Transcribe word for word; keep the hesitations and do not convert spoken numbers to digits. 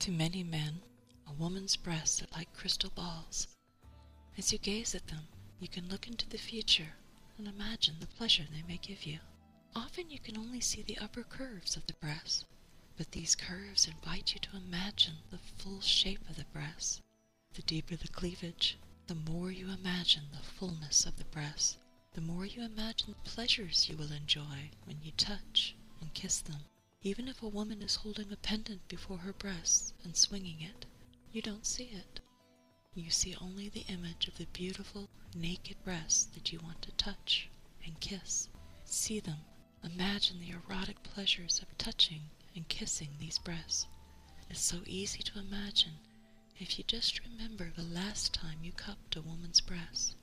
To many men, a woman's breasts are like crystal balls. As you gaze at them, you can look into the future and imagine the pleasure they may give you. Often you can only see the upper curves of the breast, but these curves invite you to imagine the full shape of the breast. The deeper the cleavage, the more you imagine the fullness of the breast, the more you imagine the pleasures you will enjoy when you touch and kiss them. Even if a woman is holding a pendant before her breasts and swinging it, you don't see it. You see only the image of the beautiful, naked breasts that you want to touch and kiss. See them. Imagine the erotic pleasures of touching and kissing these breasts. It's so easy to imagine if you just remember the last time you cupped a woman's breast.